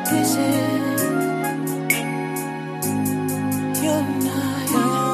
This is your night.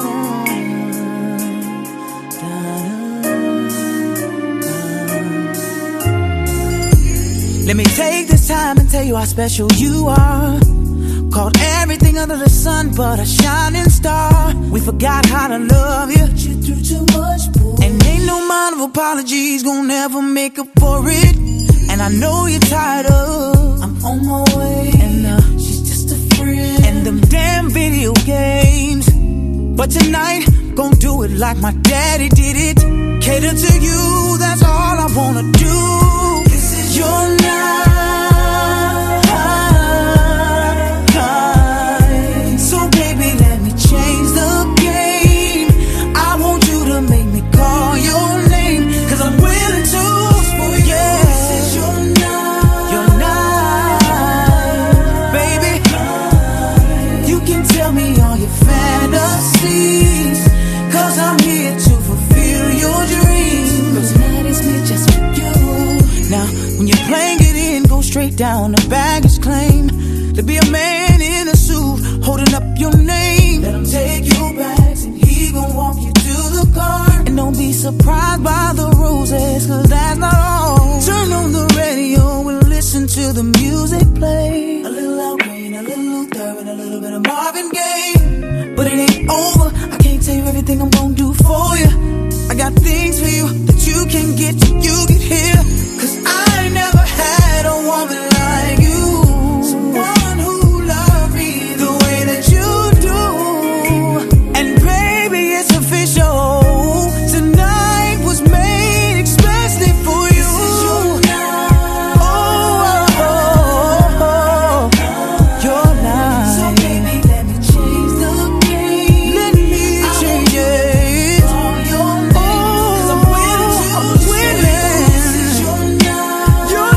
Let me take this time and tell you how special you are. Called everything under the sun but a shining star. We forgot how to love you. Put you through too much, boy. And ain't no amount of apologies gonna ever make up for it. And I know you're tired of I'm on my way, and she's just a friend, and them damn video games. But tonight, gon' do it like my daddy did it. Cater to you, that's all I wanna do. This is your night. So baby, let me change the game. I want you to make me call your name, 'cause I'm willing to for you. Yeah. This is your night. Your night. Baby, you can tell me all your fantasies, 'cause I'm here to fulfill your dreams. But tonight is me just with you. Now, when you're playing it in, go straight down the baggage claim. To be a man in a suit, holding up your name. Let him take your bags and he gon' walk you to the car. And don't be surprised by the roses, 'cause that's not all. Turn on the radio and listen to the music play. A little Al Green, a little Luther, and a little bit of Marvin Gaye. But it ain't over, I can't tell you everything I'm gon' do for you. I got things for you that you can get till you get here. 'Cause I ain't never had a woman like you. Someone who loved me the way that you do. And baby, it's official. Tonight was made especially for you. This is your night. Your night. So baby, let me change the game. Let me change it. Call your name, 'cause I'm willing to. I'm willing. This is your night. Your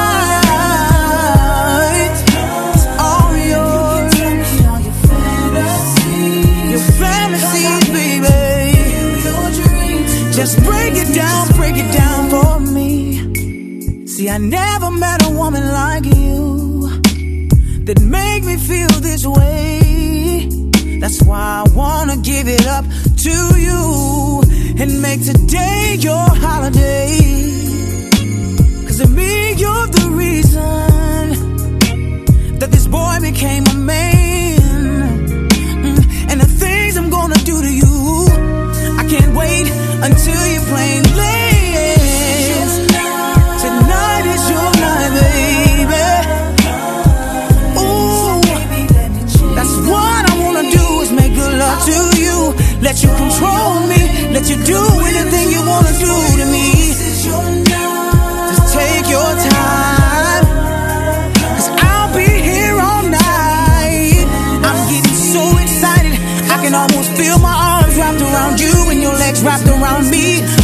night. It's all yours. You can tell me all your fantasies. Your fantasies, baby. Your dreams. Just break it down for me. See, I never met a woman like you that make me feel this way. That's why I wanna give it up to you and make today your holiday. 'Cause to me, you're the reason that this boy became a man. And the things I'm gonna do to you, I can't wait until you're plain late. Tonight is your night, baby. Ooh, that's what I wanna do, is make good love to you. Let you control me, let you do anything you wanna do to me. Just take your time, 'cause I'll be here all night. I'm getting so excited, I can almost feel my arms wrapped around you and your legs wrapped around me.